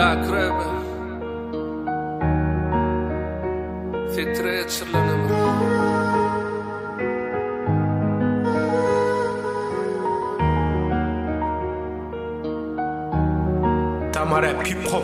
Zagrebe Titreçlerine Tamam rap hip hop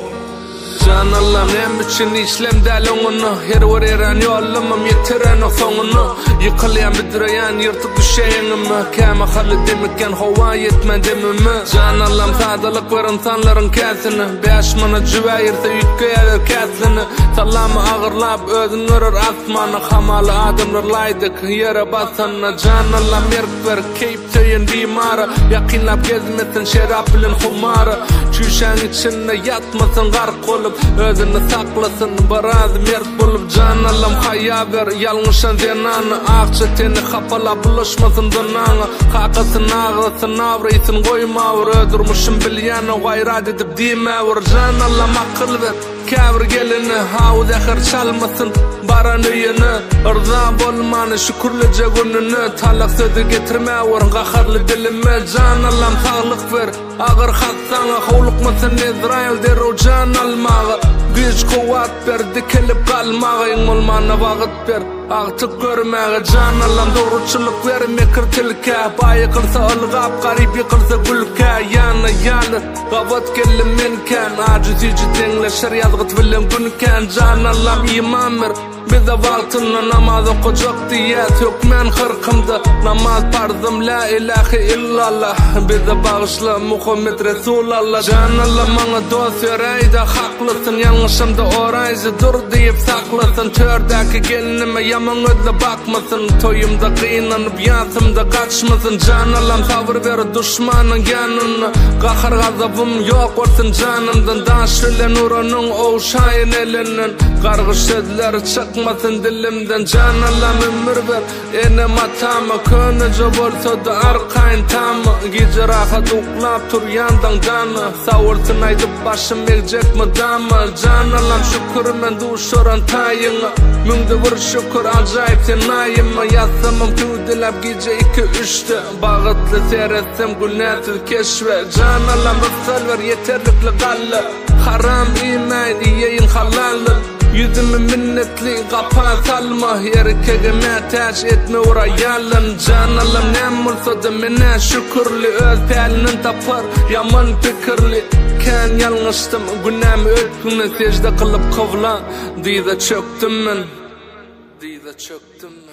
Can Allah'ım nem için işlem del onunu Her veren yollamam yetiren o sonunu Yıkılayan bidireyen yırtık düşeyenimi Kâme halı demikken hova yetme demimi Can Allah'ım sadalık ver insanların kâsini Beşmana cüveyirse yütküyeler kâsini Sallamı ağırlap ödün örür asmanı Hamalı adımlar laydık yere basanına Can Allah'ım yerk ver keyip töyün bimara Yakinlap gezmesin şerap bilin humara Çüşen içinde yatmasın gark olup Özünü saklasın baraz mert bulup Can Allah'ım hayya ver yalnışan zenanı Akça teni kapala bulaşmasın donanı Kakasın ağlasın avrayısın koymavur Öldürmüşüm bilyana gayrat edip dimavur Can Allah'ım akıl ver Kavr gelini havu zekher çalmasın baran üyini Rıza bolmanı şükürlece gününü Talak sözü getirmavur gaharlı dilimi Can Allah'ım sağlık ver Ağır hatsana hovlukmasın İsrail deru can almağı Güç kuvat ber dikilip kalmağı İngolmana vaqıt ber Artık görmeğe Can Allah'ım doğruçuluk ver mekir tilke Bayı kılsa ılgap garip yıkılsa gülke Yanı gavat gellim menken Aciz yücü denleşer yazgıt bilen günken Can Allah'ım iman ver Bize vaktına namaz okuyacak diyet Hükmen hırkımda namaz parzım la ilahe illallah Bize bağışla Muhammed Resulallah Can Allah'ım bana dost vereyde haklısın Yanlışımda orayızı dur deyip saklasın Tördeki gelinime yaman ödle bakmasın Toyumda kıynanıp yansımda kaçmasın Can Allah'ım sabır ver düşmanın yanına Kahır gazabım yok olsun canımdan Daşılen uranın oğuşayın elinin Kargış sözler çıkmasın dilimden Can Allah'ım ömür ver enem atama Könüce bolsa da arkayın tamı Gece rahat uklap tur yandan danı Savursun aydıp başım ekecek mi damı Can Allah'ım şükür men duşuran tayını Müngde vur şükür acayip senayımı Yazsamım tüdülap gece 2-3'te Bağıtlı seyretsem gülnetsiz keşfe Can Allah'ım rıksal ver yeterlikli galle Haram iman yiyin halallı Yüzümü minnetli kapağı salma Yerkege metaş etme urayalın Can Allah'ım nem olsa da mene şükürlü Öz pelinin tapar yaman fikirli Ken yalnıştım günahımı ötkümle Secde kılıp kovla Dize çöktüm men